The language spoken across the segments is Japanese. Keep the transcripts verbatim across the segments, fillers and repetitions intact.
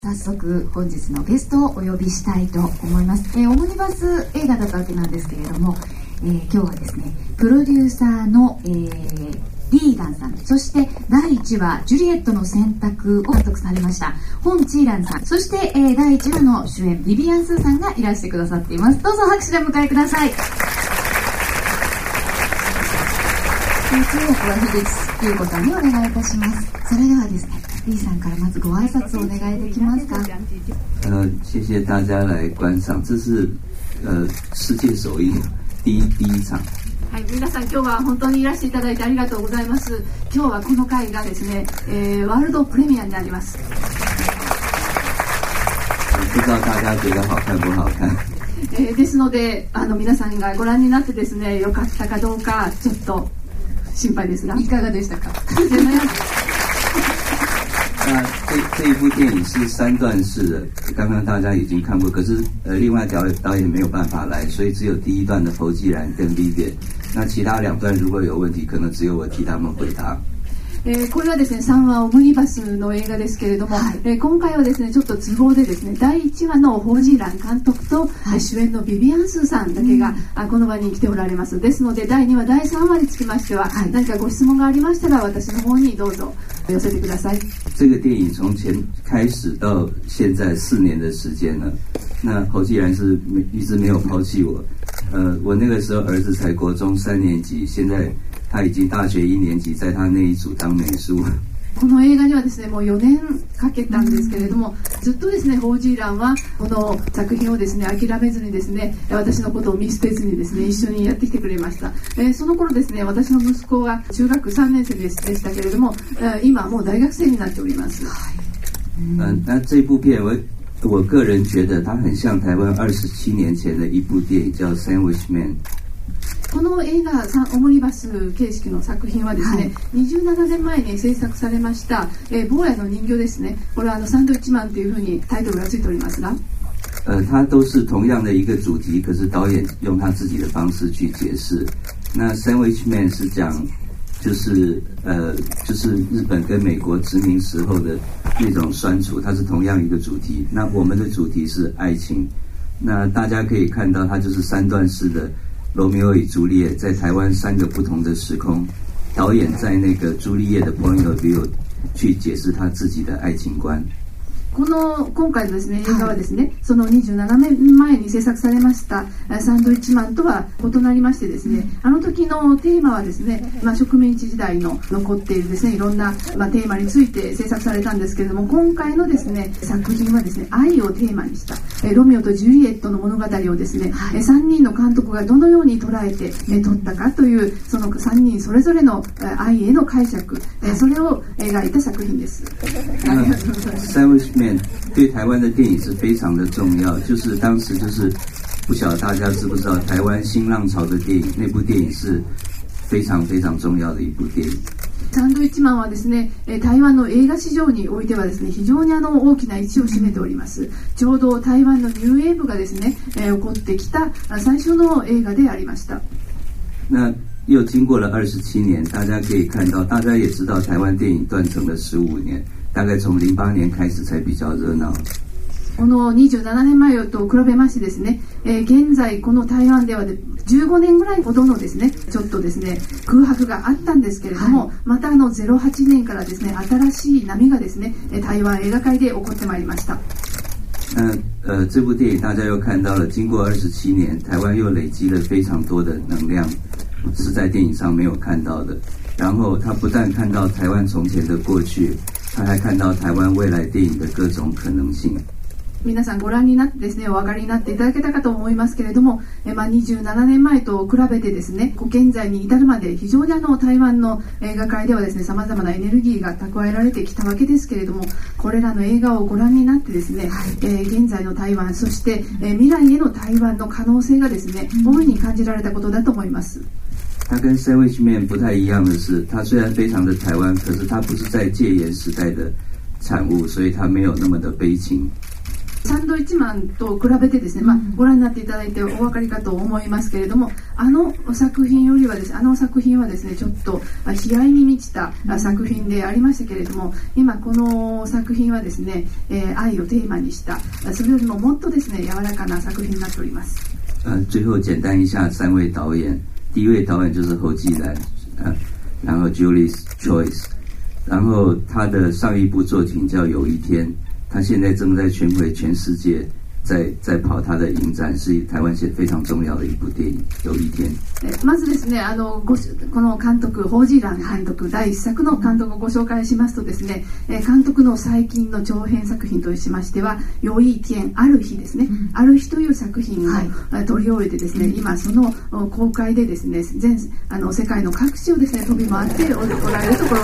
早速本日のゲストをお呼びしたいと思います。えー、オムニバス映画だったわけなんですけれども、えー、今日はですねプロデューサーの、えー、リーガンさん、そしてだいいちわジュリエットの選択を監督されましたホン・チーランさん、そして、えー、だいいちわの主演ビビアン・スーさんがいらしてくださっています。どうぞ拍手でお迎えください。通訳は樋口優子さんにお願いいたします。それではですね、リーさんからまずご挨拶をお願いできますか。 呃，谢谢大家来观赏，这是呃世界首映第一第一場。 はい、皆さん今日は本当にいらしていただいてありがとうございます。今日はこの回がですね、えー、ワールドプレミアになります。 不知道大家觉得好看不好看？ えー、ですのであの皆さんがご覧になってですね、良かったかどうかちょっと心配ですが、 いかがでしたか？ 那这这一部电影是三段式的，刚刚大家已经看过，可是呃，另外导演导演没有办法来，所以只有第一段的侯继然跟 Vivian， 那其他两段如果有问题，可能只有我替他们回答。 えー、これはですねさんわオムニバスの映画ですけれども、はい、えー、今回はですねちょっと都合でですねだいいちわのホージーラン監督と、はい、主演のビビアン・スーさんだけが、うん、この場に来ておられます。ですのでだいにわだいさんわにつきましては、はい、何かご質問がありましたら私の方にどうぞ寄せてください。 这个电影从前开始到现在四年的时间了，那侯继然是一直没有抛弃我。呃，我那个时候儿子才国中三年级，现在他已经大学一年级，在他那一組当美術。 この映画にはですねもうよねんかけたんですけれども、ずっとですねホージーランはこの作品をですね諦めずにですね私のことを見捨てずにですね一緒にやってきてくれました。えー、その頃ですね私の息子が中学さんねん生でしたけれども、えー、今もう大学生になっております。 嗯，那这部片我我个人觉得它很像台湾二十七年前的一部电影叫《Sandwich Man》。 この映画オムニバス形式の作品はですね、はい、にじゅうななねんまえに制作されました、えー、坊やの人形ですね。これはあのサンドイッチマンというふうにタイトルがついておりますが、 呃，它都是同样的一个主题，可是导演用他自己的方式去解释。那 Sandwich Man 是讲就是呃就是日本跟美国殖民时候的那种酸楚，它是同样一个主题。那我们的主题是爱情，那大家可以看到它就是三段式的罗密欧与朱丽叶，在台湾三个不同的时空，导演在那个朱丽叶的 point of view 去解释他自己的愛情觀。 この今回のですね映画はですね、はい、そのにじゅうななねんまえに制作されましたサンドイッチマンとは異なりましてですね、あの時のテーマはですね、まあ、植民地時代の残っているですねいろんな、まあ、テーマについて制作されたんですけれども、今回のですね作品はですね愛をテーマにしたえロミオとジュリエットの物語をですね、はい、さんにんの監督がどのように捉えてえ撮ったかというそのさんにんそれぞれの愛への解釈、えそれを描いた作品です。ありがとうございます。 对台湾的电影是非常的重要，就是当时就是不晓得大家知不知道，台湾新浪潮的电影，那部电影是非常非常重要的一部电影。 サンドイッチマンはですね台湾の映画市場においてはですね非常にあの大きな位置を占めております。ちょうど台湾のニューウェーブがですね起こってきた最初の映画でありました。 那又经过了二十七年，大家可以看到，大家也知道台湾电影断层了十五年，大概从零八年开始才比较热闹。 このにじゅうななねんまえと比べましてですね、えー、現在この台湾ではじゅうごねんぐらいほどのですねちょっとですね空白があったんですけれども、はい、またあのゼロはちねんからですね新しい波がですね台湾映画界で起こってまいりました。 那呃，这部电影大家又看到了，经过二十七年，台湾又累积了非常多的能量，是在电影上没有看到的。然后他不但看到台湾从前的过去，他还看到台湾未来电影的各种可能性。 皆さんご覧になってですねお分かりになっていただけたかと思いますけれども、えまあ、にじゅうななねんまえと比べてですね現在に至るまで非常にあの台湾の映画界ではですね様々なエネルギーが蓄えられてきたわけですけれども、これらの映画をご覧になってですね、はい、えー、現在の台湾そして、えー、未来への台湾の可能性がですね大いに感じられたことだと思います。 它跟 Sandwich Man 不太一样的是，它虽然非常的台湾，可是它不是在戒严时代的产物，所以它没有那么的悲情。 サンドイッチマンと比べてですね、まあ、ご覧になっていただいてお分かりかと思いますけれども、あの作品よりはですね、あの作品はですねちょっと悲哀に満ちた作品でありましたけれども、今この作品はですね、えー、愛をテーマにした、それよりももっとですね柔らかな作品になっております。 呃，最后简单一下三位导演，第一位导演就是侯季然，呃，然后 Julie Choice， 然后他的上一部作品叫《有一天》。他现在正在巡回全世界，在在跑他的影展，是台湾现非常重要的一部電影。有一天。 まずですね、あのごこの監督ホージーラン監督第一作の監督をご紹介しますとですね、監督の最近の長編作品としましては「よい天」ある日ですね、うん、ある日という作品を、はい、取り終えてですね、今その公開でですね、全あの世界の各地をですね飛び回っておられるところです。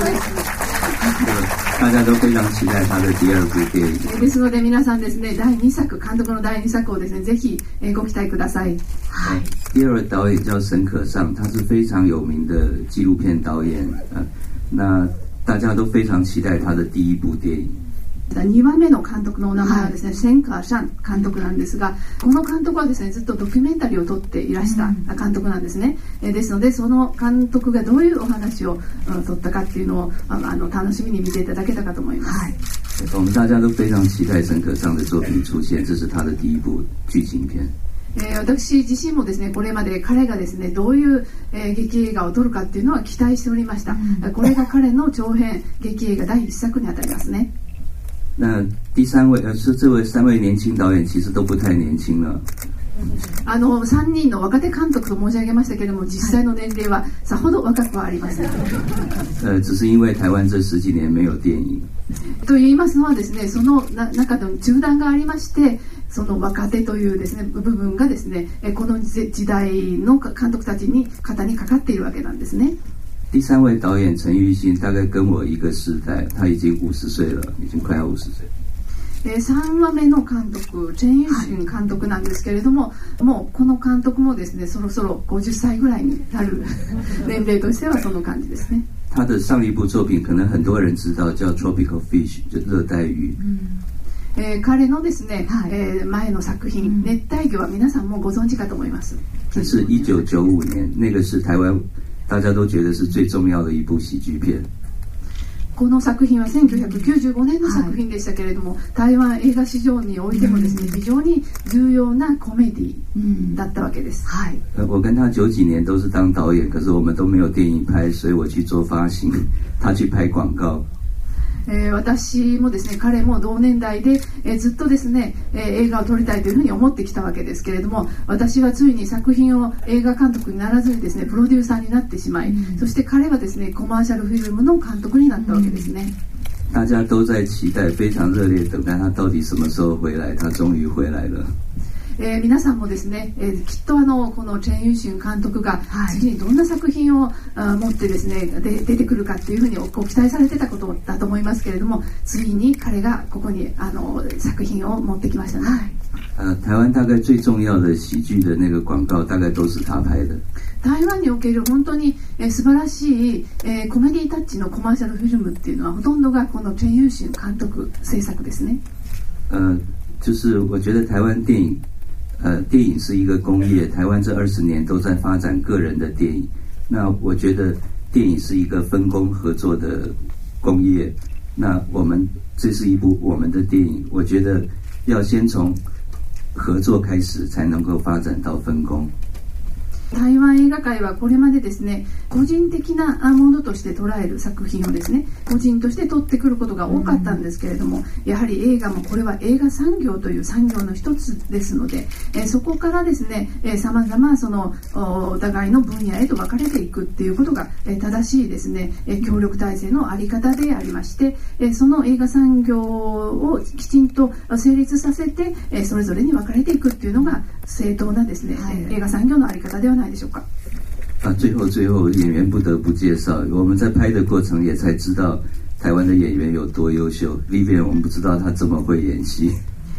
大家都非常期待他的第二部電影。 ですので皆さんですね、だいにさく、監督のだいにさくをですね、ぜひご期待ください。 はい。第二位導演叫沈可尚，他是非常有名的紀錄片導演。呃，那大家都非常期待他的第一部電影。 にばんめの監督のお名前はですね、センカーシャン監督なんですが、この監督はですねずっとドキュメンタリーを撮っていらした監督なんですね、うん、ですのでその監督がどういうお話を、うん、撮ったかっていうのをあの楽しみに見ていただけたかと思います、はい。 我们大家都非常期待沈可尚的作品出現，這是他的第一部劇情片。 えー、私自身もですねこれまで彼がですねどういう、えー、劇映画を撮るかっていうのは期待しておりました、うん、これが彼の長編劇映画だいいっさくにあたりますね。 那第三位，呃，是这位三位年轻导演其实都不太年轻了。 あのさんにんの若手監督と申し上げましたけれども、実際の年齢はさほど若くはありません。 呃，只是因为台湾这十几年没有電影。 と言いますのはですね、その中での中断がありまして、その若手というですね部分がですね、この時代の監督たちに肩にかかっているわけなんですね。 第三位導演陳玉新大概跟我一個世代，他已經五十歲了，已經快要五十歲。 さんわめの監督チェン・ユシン監督なんですけれども、もうこの監督もですねそろそろごじゅっさいぐらいになる年齢としてはその感じですね。 他的上一部作品可能很多人知道，叫 Tropical Fish， 就熱帶魚。嗯えー、彼のですね、はい、えー、前の作品、うん、熱帯魚は皆さんもご存知かと思います。 這是一九九五年，那個是台灣大家都覺得是最重要的一部喜劇片。 この作品はせんきゅうひゃくきゅうじゅうごねんの作品でしたけれども、はい、台湾映画史上においてもですね、非常に重要なコメディだったわけです。はい。 我跟他九幾年都是當導演，可是我們都沒有電影拍，所以我去做發行，他去拍廣告。 えー、私もですね彼も同年代で、えー、ずっとですね、えー、映画を撮りたいというふうに思ってきたわけですけれども、私はついに作品を映画監督にならずにですねプロデューサーになってしまい、うん、そして彼はですねコマーシャルフィルムの監督になったわけですね。 大家都在期待，非常熱烈等待他到底什麼時候回來，他終於回來了。 えー、皆さんもですね、えー、きっとあのこのチェン・ユシン監督が次にどんな作品を、はい、持ってですねで出てくるかっていうふうにご期待されてたことだと思いますけれども、ついに彼がここにあの作品を持ってきましたね。はい、 呃，台湾大概最重要的喜劇的那個廣告大概都是他拍的。 台灣における本当に、えー、素晴らしい、えー、コメディタッチのコマーシャルフィルムっていうのはほとんどがこのチェン・ユシン監督制作ですね。 呃，就是我覺得台灣電影呃，電影是一個工業，台灣這二十年都在發展個人的電影。那我覺得電影是一個分工合作的工業。那我們這是一部我們的電影，我覺得要先從合作開始，才能夠發展到分工。 台湾映画界はこれまでですね個人的なものとして捉える作品をですね個人として撮ってくることが多かったんですけれども、やはり映画もこれは映画産業という産業の一つですので、えー、そこからですねさまざまそのお互いの分野へと分かれていくっていうことが、えー、正しいですね、えー、協力体制のあり方でありまして、えー、その映画産業をきちんと成立させて、えー、それぞれに分かれていくっていうのが正当なですね、はい、映画産業のあり方ではないでしょうか。 啊，最後最後演員不得不介紹，我們在拍的過程也才知道台灣的演員有多優秀。Vivian 我們不知道他這麼會演戲。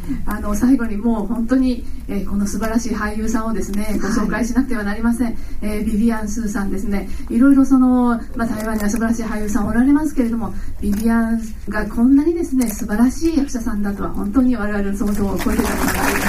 あの最後にもう本当に、えー、この素晴らしい俳優さんをですねご紹介しなくてはなりません、はい、えー、ビビアン・スーさんですね。いろいろその、まあ、台湾には素晴らしい俳優さんおられますけれども、ビビアンがこんなにですね素晴らしい役者さんだとは本当に我々の想像を超えてたものがあります。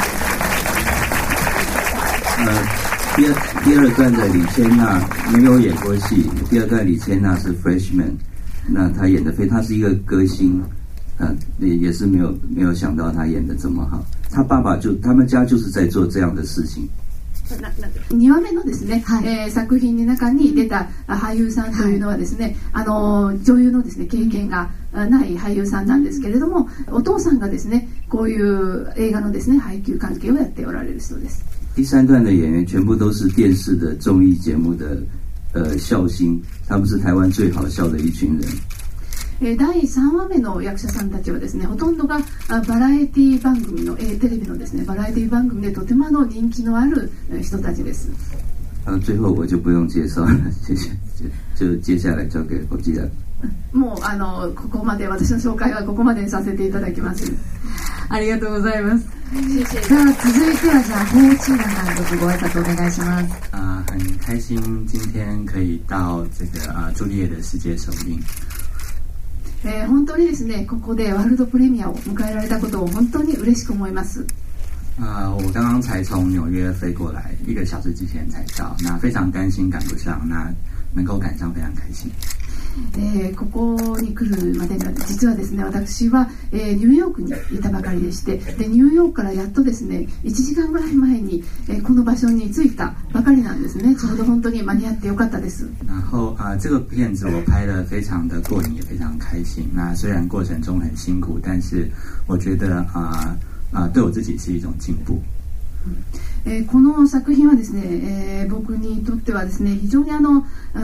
第二第二段的李千娜没有演过戏，第二段李千娜是 freshman， 那她演的非，她是一个歌星，啊，也是没有没有想到她演的这么好。她爸爸就他们家就是在做这样的事情。 にわめのですね、はい、えー、作品の中に出た俳優さんというのはですね、はい、あの女優のですね経験がない俳優さんなんですけれども、お父さんがですねこういう映画のですね配給関係をやっておられる人です。 第三段的演员全部都是电视的综艺节目的呃笑星，他们是台湾最好笑的一群人。 えー、だいさんわめの役者さんたちはですね、ほとんどがバラエティ番組の、えー、テレビのですねバラエティ番組でとてもあの人気のある人たちです。 あの最後我就不用介紹了，謝謝。就接下來交給我記得。 もうあのここまで、私の紹介はここまでにさせていただきます。 ありがとうございます。さあ続いてはじゃあホーチーナ監督ご挨拶お願いします。 啊、呃，很开心今天可以到这个啊、呃、朱丽叶的世界首映。 えー、本当にですねここでワールドプレミアを迎えられたことを本当に嬉しく思います。 啊、呃，我刚刚才从纽约飞过来，一个小时之前才到，那非常担心赶不上，那能够赶上非常开心。 えー、ここに来るまでには実はですね私は、えー、ニューヨークにいたばかりでして、でニューヨークからやっとですねいちじかんぐらい前に、えー、この場所に着いたばかりなんですね。ちょうど本当に間に合ってよかったです。 然后啊、呃，这个片子我拍得非常的过瘾，也非常开心。那虽然过程中很辛苦，但是我觉得啊啊、呃呃、对我自己是一种进步。 えー、この作品はですね、えー、僕にとってはですね非常にあの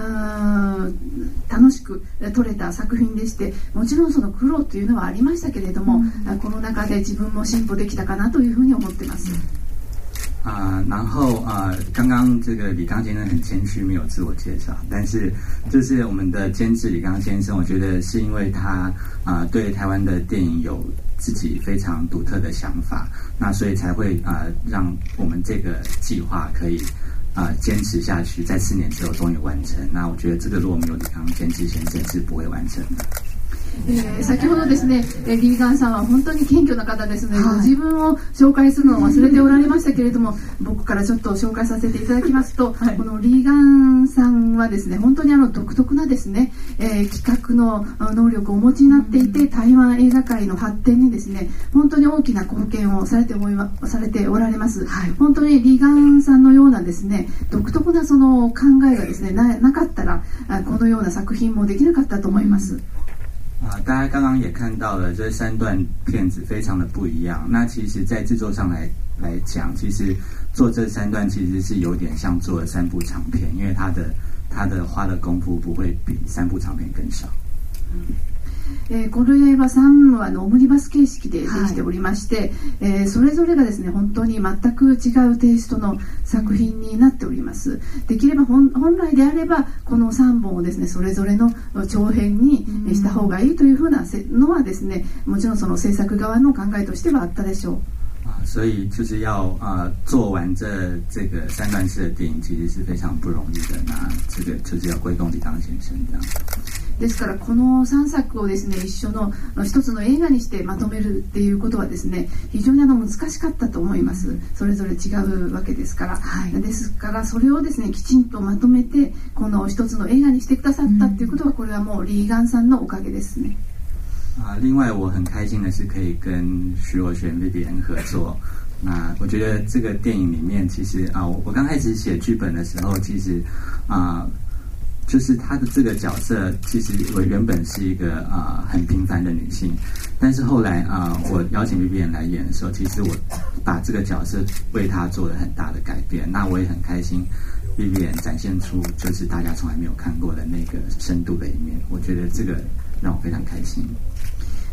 楽しく撮れた作品でして、もちろんその苦労というのはありましたけれども、うん、この中で自分も進歩できたかなというふうに思っています。 啊、呃，然后啊、呃，刚刚这个李刚先生很谦虚，没有自我介绍，但是就是我们的监制李刚先生，我觉得是因为他啊、呃、对台湾的电影有自己非常独特的想法，那所以才会啊、呃、让我们这个计划可以啊、呃、坚持下去，在四年之后终于完成。那我觉得这个如果没有李刚监制先生是不会完成的。 えー、先ほどですね、リーガンさんは本当に謙虚な方ですので、はい、自分を紹介するのを忘れておられましたけれども、僕からちょっと紹介させていただきますと、はい、このリーガンさんはですね本当にあの独特なですね、えー、企画の能力をお持ちになっていて、台湾映画界の発展にですね本当に大きな貢献をされて思いされておられます、はい、本当にリーガンさんのようなですね独特なその考えがですね な, なかったらこのような作品もできなかったと思います。 啊，大家刚刚也看到了，这三段片子非常的不一样。那其实，在制作上来来讲，其实做这三段其实是有点像做了三部长片，因为它的它的花的功夫不会比三部長片更少。 嗯えー、この映画さんわのオムニバス形式でできておりまして、はい、えー、それぞれがですね本当に全く違うテイストの作品になっております。できれば 本, 本来であればこのさんぼんをですねそれぞれの長編にした方がいいというふうなのはですねもちろんその制作側の考えとしてはあったでしょう。 啊，所以就是要啊、呃、做完这这个三段式的电影，其实是非常不容易的。那这个就是要归功李刚先生这样。 ですからこのさんさくをですね一緒の一つの映画にしてまとめるっていうことはですね非常にあの難しかったと思います。それぞれ違うわけですから、はい、ですからそれをですねきちんとまとめてこの一つの映画にしてくださったっていうことは、これはもうリーガンさんのおかげですね。 啊，另外我很开心的是可以跟徐若瑄 Vivian 合作。那我觉得这个电影里面，其实啊，我我刚开始写剧本的时候，其实啊，就是她的这个角色，其实我原本是一个啊很平凡的女性，但是后来啊，我邀请 Vivian 来演的时候，其实我把这个角色为她做了很大的改变。那我也很开心 ，Vivian 展现出就是大家从来没有看过的那个深度的一面。我觉得这个让我非常开心。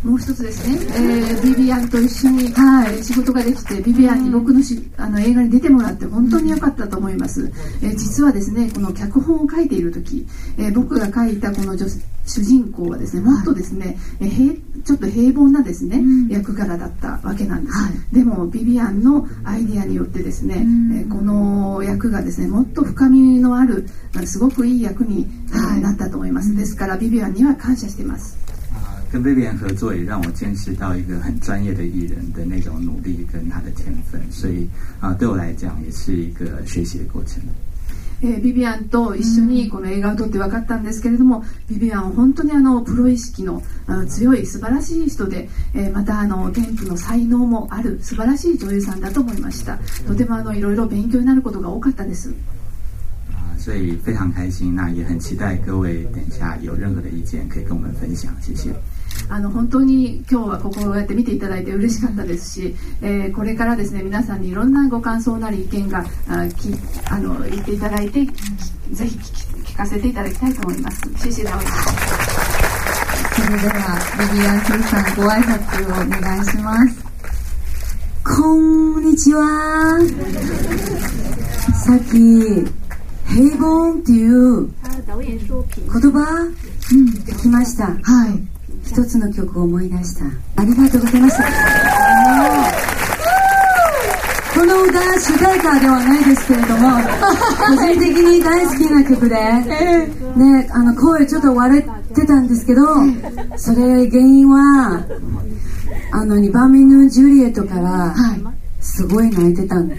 もう一つですね、えー、ビビアンと一緒に、はい、仕事ができて、ビビアンに僕のしあの映画に出てもらって本当に良かったと思います。えー、実はですね、この脚本を書いている時、えー、僕が書いたこの女主人公はですね、もっとですね、はい、えー、ちょっと平凡なですね、うん、役柄だったわけなんです、はい、でもビビアンのアイディアによってですね、うん、えー、この役がですね、もっと深みのあるすごくいい役に、はい、なったと思います。ですからビビアンには感謝しています。 跟Vivian合作也让我见识到一个很专业的艺人的那种努力跟他的天分，所以啊，对我来讲也是一个学习的过程。 えー、ビビアンと一緒にこの映画を撮って分かったんですけれども、ビビアンは本当にあのプロ意識のあ強い素晴らしい人で、えー、またあの天賦の才能もある素晴らしい女優さんだと思いました。とてもあのいろいろ勉強になることが多かったです。 所以非常開心，那也很期待各位等一下有任何的意見可以跟我們分享。謝謝。 あの本当に今日はここをやって見ていただいて嬉しかったですし、えー、これからですね、皆さんにいろんなご感想なり意見があきあの言っていただいて、ぜひ 聞, 聞かせていただきたいと思います。謝謝だ。 それではビビアン・スーさん、ご挨拶をお願いします。 こんにちは。さっき平凡っていう言葉、うん、聞きました。はい。一つの曲を思い出した。ありがとうございます。この歌主題歌ではないですけれども、個人的に大好きな曲で、ね、あの声ちょっと割れてたんですけど、それ原因はあのにばんめのジュリエットからすごい泣いてたんです。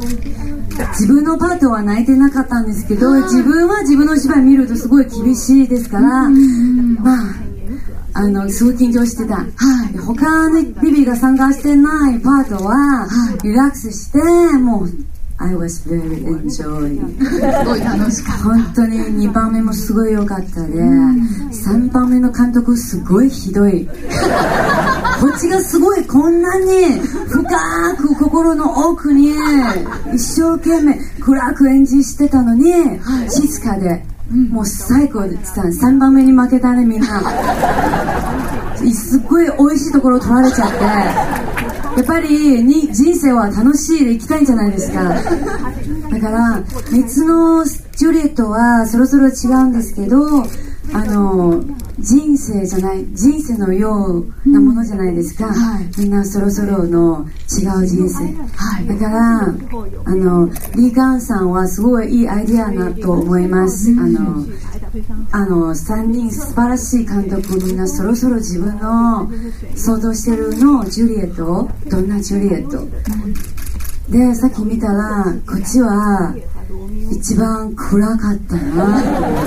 自分のパートは泣いてなかったんですけど、自分は自分の芝居見るとすごい厳しいですから、まああのすごい緊張してた、はい、他のビビが参加してないパートは、はい、リラックスして、もう I was very enjoy すごい楽しかった。 本当ににばんめもすごい良かったで、さんばんめの監督すごいひどいこっちがすごいこんなに深く心の奥に一生懸命暗く演じしてたのに、はい、静かでもう最高でさんばんめに負けたね、みんなすっごい美味しいところを取られちゃって、やっぱりに人生は楽しいで生きたいんじゃないですか。だから別のジュリエットはそろそろ違うんですけど、あの人生じゃない人生のようなものじゃないですか、うん、はい、みんなそろそろの違う人生、はい、だからあのリーガンさんはすごいいいアイディアなと思います。あのあのさんにん素晴らしい監督、みんなそろそろ自分の想像してるのジュリエット、どんなジュリエット、うん、でさっき見たらこっちは一番暗かったなと思って、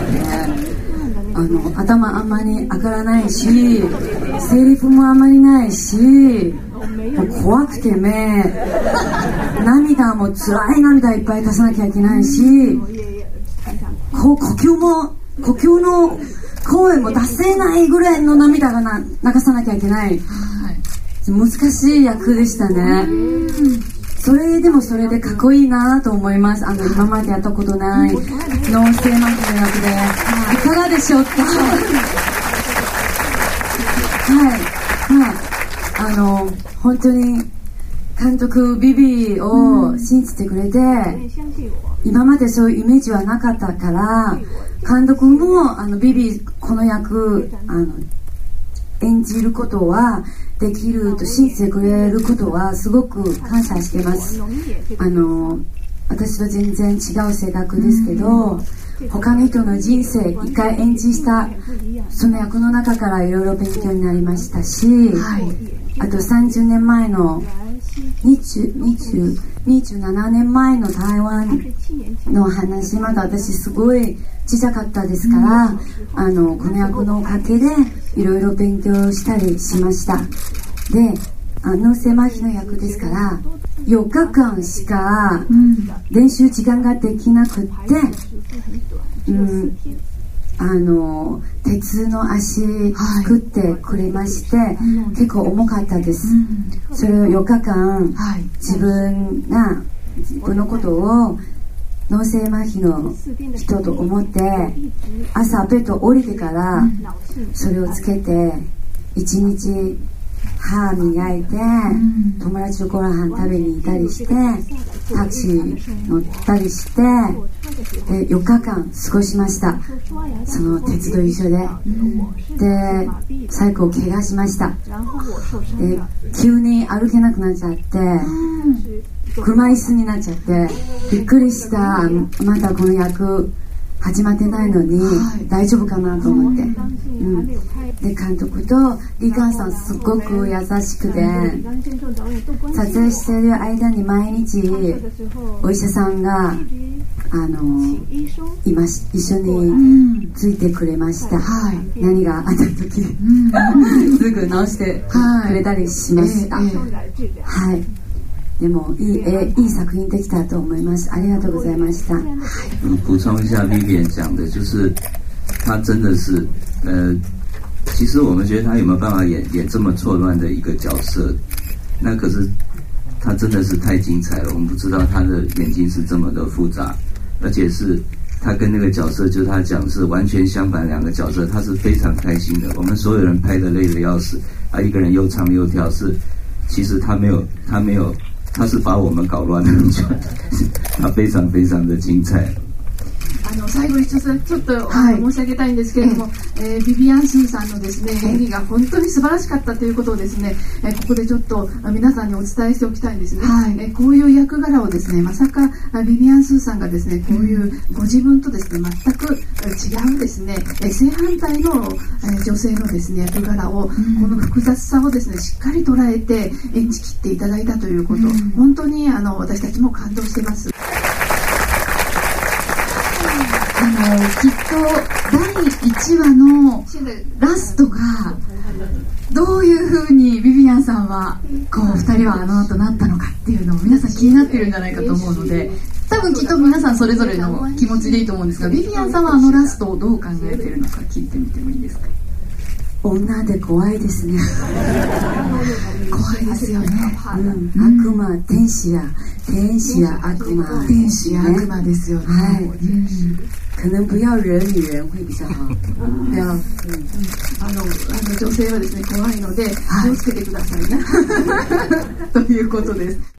あの頭あんまり上がらないし、セリフもあんまりないし、もう怖くて目涙も辛い涙いっぱい出さなきゃいけないし、こ呼吸も呼吸の声も出せないぐらいの涙がな流さなきゃいけない、難しい役でしたね。それでもそれでかっこいいなと思います。あの今までやったことない脳性麻痺の役でいかがでしょうか。はい、まあ、あの本当に監督ビビを信じてくれて、今までそういうイメージはなかったから、監督もあのビビこの役あの演じることはできると信じてくれることはすごく感謝しています。あの私は全然違う性格ですけど、他の人の人生一回演じしたその役の中からいろいろ勉強になりましたし、はい、あとさんじゅうねんまえのにじゅうななねんまえの台湾の話、まだ私すごい小さかったですから、あのこの役のおかげでいろいろ勉強したりしました。で、脳性麻痺の役ですからよっかかんしか練習時間ができなくって、うん、あの鉄の足作ってくれまして、はい、結構重かったです、うん、それをよっかかん、はい、自分が自分のことを脳性麻痺の人と思って朝ベッド降りてからそれをつけて一日歯磨いて、友達とご飯食べに行ったりして、タクシー乗ったりしてでよっかかん過ごしました。その鉄道一緒で、で最後怪我しました。で急に歩けなくなっちゃって、車椅子になっちゃってびっくりした。まだこの役始まってないのに、はい、大丈夫かなと思って、うん、で監督とリカンさんすごく優しくて、撮影している間に毎日お医者さんがあのいまし一緒についてくれました、はい、何があった時、うん、すぐ直してくれたりしました、はい、はい，でもいいえいい作品できたと思います。ありがとうございました。 嗯，补充一下 Vivian 讲的，就是他真的是呃，其实我们觉得他有没有办法演演这么错乱的一个角色？那可是他真的是太精彩了。我们不知道他的眼睛是这么的复杂，而且是他跟那个角色，就是他讲是完全相反两个角色，他是非常开心的。我们所有人拍得累得要死，他一个人又唱又跳，是其实他没有他没有。他是把我们搞乱了，他非常非常的精彩。 あの最後にちょっと、はい、申し上げたいんですけれども、えー、ビビアン・スーさんのですね演技が本当に素晴らしかったということをですね、えー、ここでちょっと皆さんにお伝えしておきたいんですね、はい、えー、こういう役柄をですねまさかビビアン・スーさんがですねこういうご自分とですね全く違うですね正反対の女性のですね役柄を、この複雑さをですねしっかり捉えて演じきっていただいたということ、本当にあの私たちも感動しています。 あのきっとだいいちわのラストがどういう風にビビアンさんはこうふたりはあの後なったのかっていうのを皆さん気になってるんじゃないかと思うので、多分きっと皆さんそれぞれの気持ちでいいと思うんですが、ビビアンさんはあのラストをどう考えているのか聞いてみてもいいですか？ 女で怖いですね。 怖いですよね、 うん、悪魔、天使や天使や悪魔、 天使や悪魔ですよね。はい、うん、 可能不要人与人会比较好。 不要、うん、あのあの女性はですね怖いので気をつけてくださいね、 ということです。